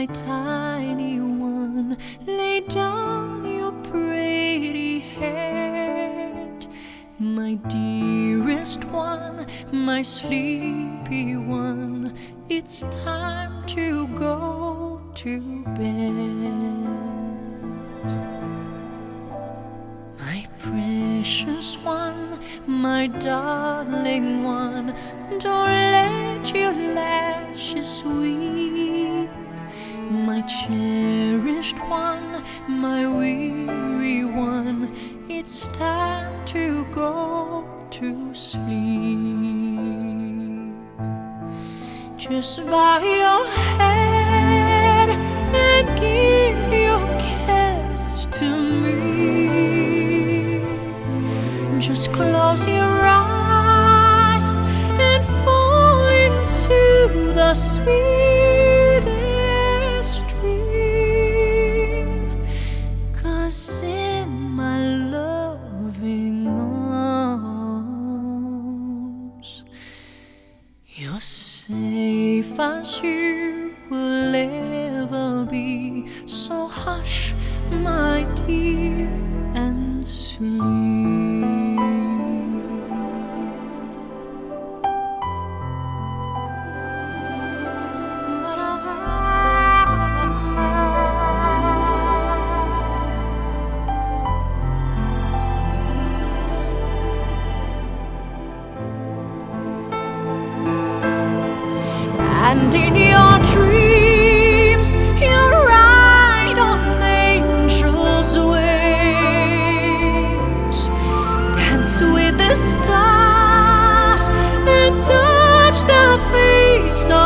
my tiny one, lay down your pretty head. My dearest one, my sleepy one, it's time to go to bed. My precious one, my darling one, don't let your lashes weep. My cherished one, my weary one, it's time to go to sleep. Just bow your head and give your kiss to me. Just close your eyes and fall into the sweetest dream. 'Cause in my loving arms, you're safe as you will ever be. So hush, my dear, and sleep. And in your dreams, you'll ride on angels' wings, dance with the stars, and touch the face of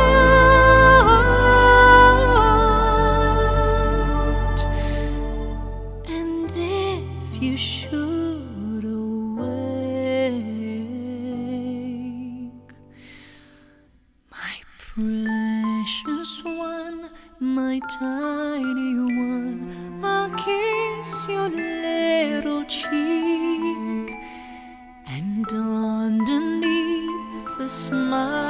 God. And if you should awake, my precious one, my tiny one, I'll kiss your little cheek, and underneath the smile